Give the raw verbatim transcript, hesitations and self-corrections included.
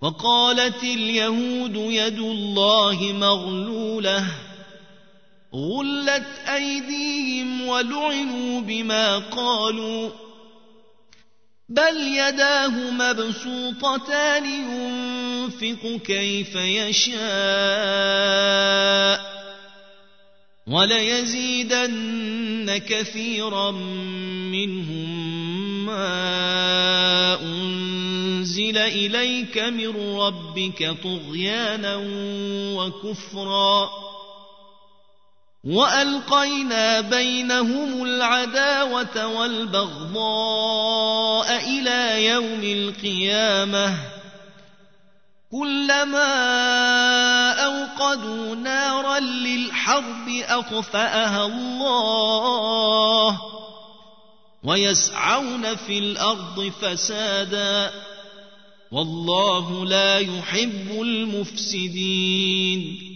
وقالت اليهود يد الله مغلولة غلت أيديهم ولعنوا بما قالوا بل يداه مبسوطتان ينفق كيف يشاء وليزيدن كثيرا منهم ما أنزل إليك من ربك طغيانا وكفرا وألقينا بينهم العداوة والبغضاء إلى يوم القيامة كلما أوقدوا نارا للحرب أطفأها الله ويسعون في الأرض فسادا والله لا يحب المفسدين